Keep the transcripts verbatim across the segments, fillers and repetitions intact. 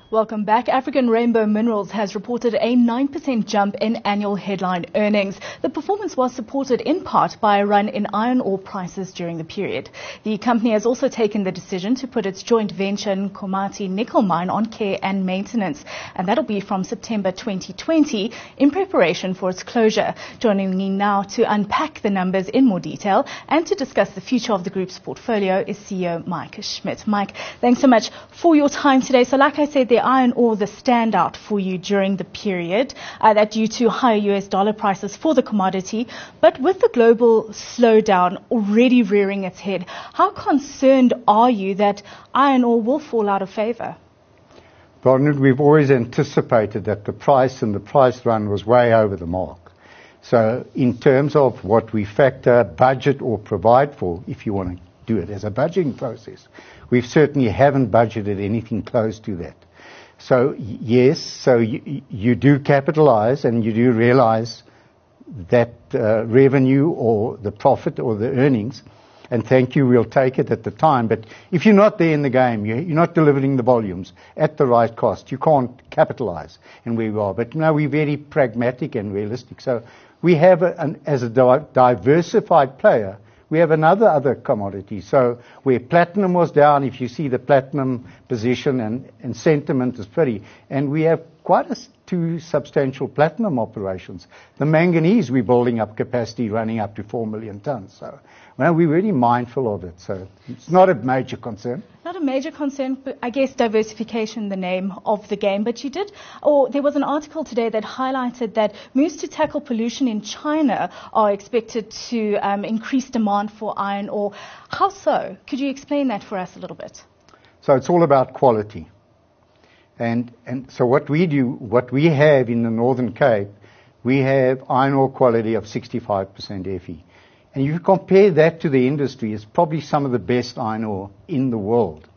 Welcome back. African Rainbow Minerals has reported a nine percent jump in annual headline earnings. The performance was supported in part by a run in iron ore prices during the period. The company has also taken the decision to put its joint venture Nkomati nickel mine on care and maintenance, and that'll be from September twenty twenty in preparation for its closure. Joining me now to unpack the numbers in more detail and to discuss the future of the group's portfolio is C E O Mike Schmidt. Mike, thanks so much for your time today. So like I said, the iron ore the standout for you during the period, uh, that due to higher U S dollar prices for the commodity. But with the global slowdown already rearing its head, how concerned are you that iron ore will fall out of favor? Bernard, we've always anticipated that the price and the price run was way over the mark. So in terms of what we factor, budget or provide for, if you want to do it as a budgeting process, we certainly haven't budgeted anything close to that. So yes, so you, you do capitalize and you do realize that uh, revenue or the profit or the earnings, and thank you, we'll take it at the time. But if you're not there in the game, you're not delivering the volumes at the right cost, you can't capitalize, and we are. But no, we're very pragmatic and realistic. So we have, a, an, as a di- diversified player, we have another other commodity. So where platinum was down, if you see the platinum position and, and sentiment is pretty, and we have quite a, two substantial platinum operations. The manganese, we're building up capacity, running up to four million tons. So well, we're really mindful of it. So it's not a major concern. Not a major concern, but I guess diversification, the name of the game. But you did, or there was an article today that highlighted that moves to tackle pollution in China are expected to um, increase demand for iron ore. How so? Could you explain that for us a little bit? So it's all about quality. And and so what we do, what we have in the Northern Cape, we have iron ore quality of sixty-five percent F E. And if you compare that to the industry, it's probably some of the best iron ore in the world.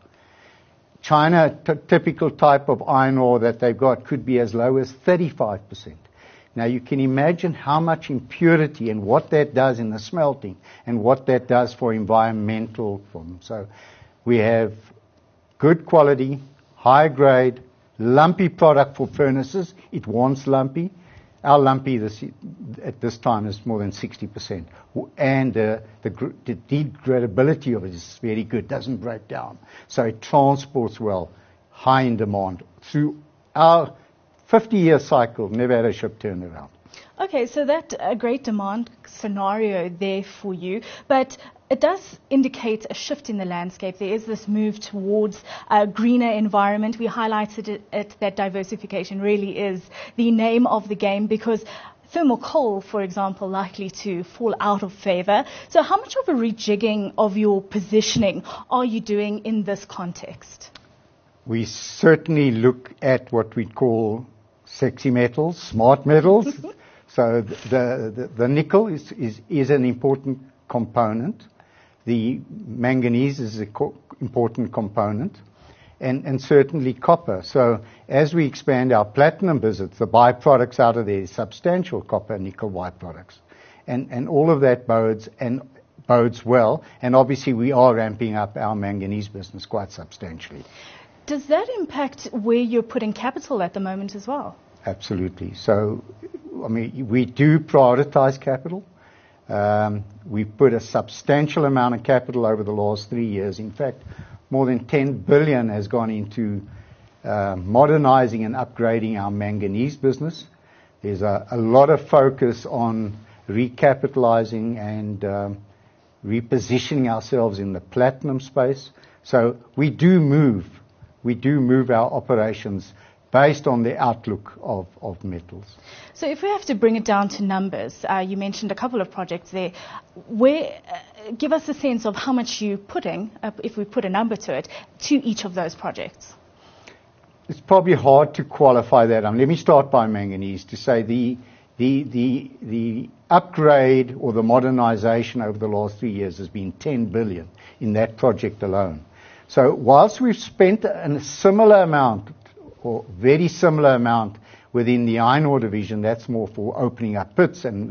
China, t- typical type of iron ore that they've got could be as low as thirty-five percent. Now you can imagine how much impurity and what that does in the smelting and what that does for environmental problems. So we have good quality, high grade, lumpy product for furnaces. It wants lumpy. Our lumpy this, at this time is more than sixty percent. And uh, the, gr- the degradability of it is very good, doesn't break down. So it transports well, high in demand. Through our fifty-year cycle, never had a ship turned around. Okay, so that's a great demand scenario there for you. But it does indicate a shift in the landscape. There is this move towards a greener environment. We highlighted it, it that diversification really is the name of the game, because thermal coal, for example, likely to fall out of favor. So how much of a rejigging of your positioning are you doing in this context? We certainly look at what we call sexy metals, smart metals. So the, the, the nickel is, is, is an important component. The manganese is an co- important component, and, and certainly copper. So as we expand our platinum business, the byproducts out of there is substantial copper and nickel byproducts. And, and all of that bodes and bodes well. And obviously we are ramping up our manganese business quite substantially. Does that impact where you're putting capital at the moment as well? Absolutely. So, I mean, we do prioritize capital. Um, we put a substantial amount of capital over the last three years. In fact, more than ten billion has gone into uh, modernizing and upgrading our manganese business. There's a, a lot of focus on recapitalizing and um, repositioning ourselves in the platinum space. So we do move, we do move our operations based on the outlook of, of metals. So if we have to bring it down to numbers, uh, you mentioned a couple of projects there. Where, uh, give us a sense of how much you're putting, uh, if we put a number to it, to each of those projects. It's probably hard to qualify that. Um, let me start by manganese to say the, the, the, the upgrade or the modernization over the last three years has been ten billion in that project alone. So whilst we've spent a similar amount or very similar amount within the iron ore division, that's more for opening up pits and we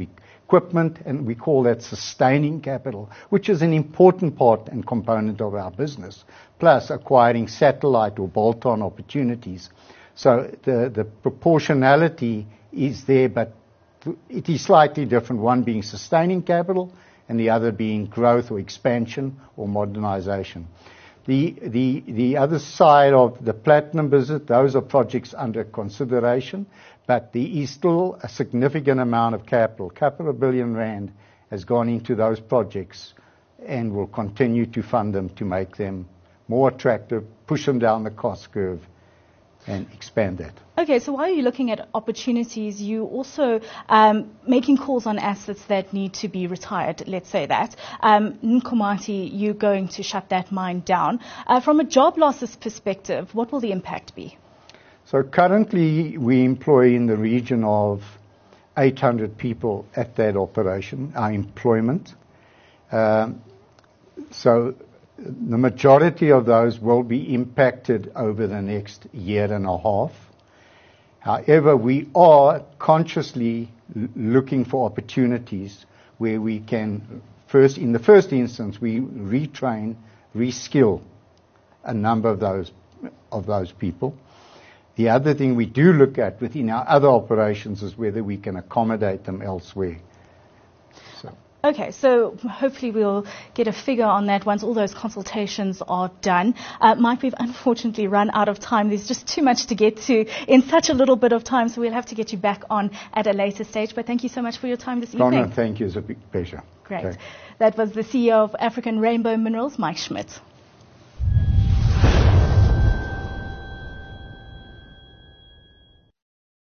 equipment, and we call that sustaining capital, which is an important part and component of our business, plus acquiring satellite or bolt-on opportunities. So the, the proportionality is there, but it is slightly different, one being sustaining capital and the other being growth or expansion or modernization. The, the, the other side of the platinum business, those are projects under consideration, but there is still a significant amount of capital. Couple of billion rand has gone into those projects and will continue to fund them to make them more attractive, push them down the cost curve, and expand that. Okay, so while you're looking at opportunities, you also um, making calls on assets that need to be retired, let's say that. Um, Nkomati, you're going to shut that mine down. Uh, from a job losses perspective, what will the impact be? So currently we employ in the region of eight hundred people at that operation, our employment. Um, so the majority of those will be impacted over the next year and a half. However, we are consciously l- looking for opportunities where we can, first, in the first instance, we retrain, reskill a number of those of those people. The other thing we do look at within our other operations is whether we can accommodate them elsewhere. So. Okay, so hopefully we'll get a figure on that once all those consultations are done. Uh, Mike, we've unfortunately run out of time. There's just too much to get to in such a little bit of time, so we'll have to get you back on at a later stage. But thank you so much for your time this Donna, evening. thank you. It's a big pleasure. Great. Okay. That was the C E O of African Rainbow Minerals, Mike Schmidt.